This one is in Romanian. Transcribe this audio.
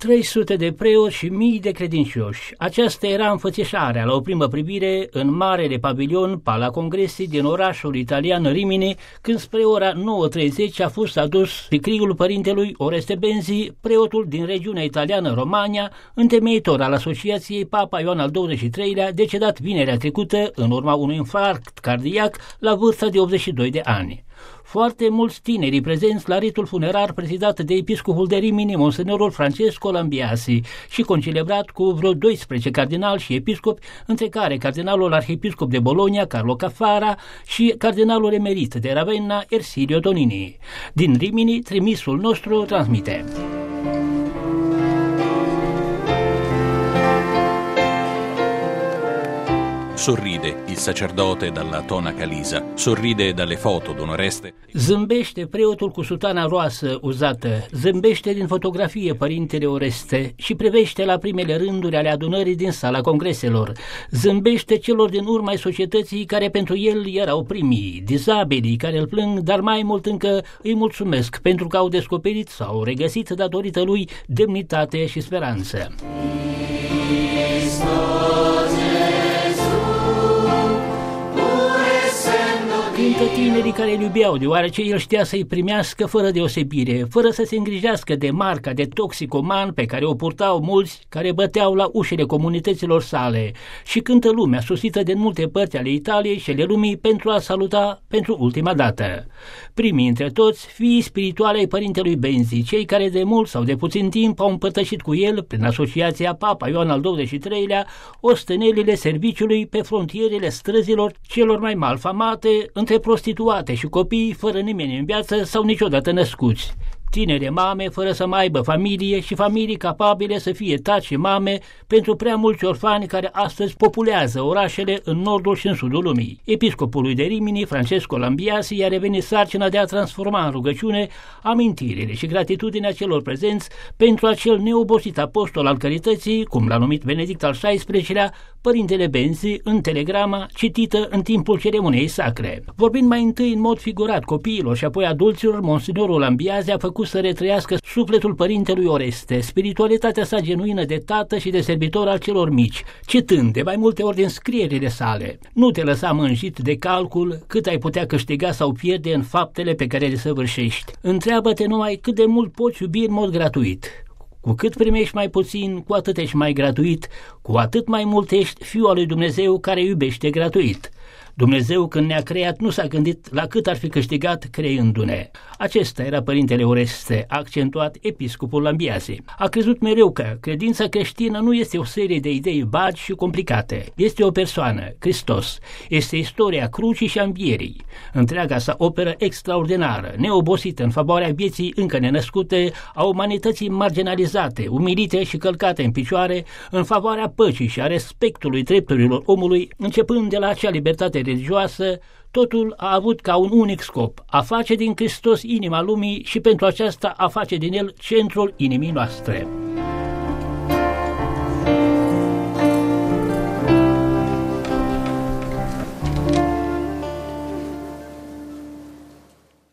300 de preoți și mii de credincioși. Aceasta era înfățișarea, la o primă privire, în marele pavilion Pala Congressi din orașul italian Rimini, când spre ora 9:30 a fost adus sicriul părintelui Oreste Benzi, preotul din regiunea italiană Romagna, întemeitor al Asociației Papa Ioan al XXIII-lea, decedat vinerea trecută în urma unui infarct cardiac la vârsta de 82 de ani. Foarte mulți tineri prezenți la ritul funerar prezidat de episcopul de Rimini, monsenorul Francesco Lambiasi, și concelebrat cu vreo 12 cardinali și episcopi, între care cardinalul arhiepiscop de Bologna, Carlo Caffara, și cardinalul emerit de Ravenna, Ersilio Tonini. Din Rimini, trimisul nostru transmite. Sorride il sacerdote dalla tonaca lisa, sorride dalle foto d'un Oreste. Zâmbește preotul cu sutana roasă uzată, zâmbește din fotografie părintele Oreste și privește la primele rânduri ale adunării din sala congreselor. Zâmbește celor din urma societății care pentru el erau primii, dizabilii care îl plâng, dar mai mult încă îi mulțumesc pentru că au descoperit sau au regăsit datorită lui demnitate și speranță. Cântă tinerii care îl iubeau, deoarece el știa să-i primească fără deosebire, fără să se îngrijească de marca de toxicoman pe care o purtau mulți care băteau la ușile comunităților sale, și cântă lumea sosită din multe părți ale Italiei și ale lumii pentru a saluta pentru ultima dată. Primii între toți, fiii spirituale ai părintelui Benzi, cei care de mult sau de puțin timp au împărtășit cu el, prin Asociația Papa Ioan al XXIII-lea, ostenelile serviciului pe frontierele străzilor celor mai malfamate, între prostituate și copii fără nimeni în viață sau niciodată născuți. Tinere mame fără să mai aibă familie și familii capabile să fie tați și mame pentru prea mulți orfani care astăzi populează orașele în nordul și în sudul lumii. Episcopului de Rimini, Francesco Lambiasi, i-a revenit sarcina de a transforma în rugăciune amintirile și gratitudinea celor prezenți pentru acel neobosit apostol al carității, cum l-a numit Benedict al XVI-lea, părintele Benzi, în telegrama citită în timpul ceremoniei sacre. Vorbind mai întâi în mod figurat copiilor și apoi adulților, monsignorul Lambiasi a făcut să retrăiască sufletul părintelui Oreste, spiritualitatea sa genuină de tată și de servitor al celor mici, citând de mai multe ori din scrierile sale: nu te lăsa mânjit de calcul cât ai putea câștiga sau pierde în faptele pe care le săvârșești. Întreabă-te numai cât de mult poți iubi în mod gratuit. Cu cât primești mai puțin, cu atât ești mai gratuit, cu atât mai mult ești fiul al lui Dumnezeu care iubește gratuit. Dumnezeu, când ne-a creat, nu s-a gândit la cât ar fi câștigat creându-ne. Acesta era părintele Oreste, a accentuat episcopul Lambiasi. A crezut mereu că credința creștină nu este o serie de idei vagi și complicate. Este o persoană, Hristos. Este istoria crucii și a învierii. Întreaga sa operă extraordinară, neobosită în favoarea vieții încă nenăscute, a umanității marginalizate, umilite și călcate în picioare, în favoarea păcii și a respectului drepturilor omului, începând de la acea libertate religioasă, totul a avut ca un unic scop: a face din Hristos inima lumii și pentru aceasta a face din el centrul inimii noastre.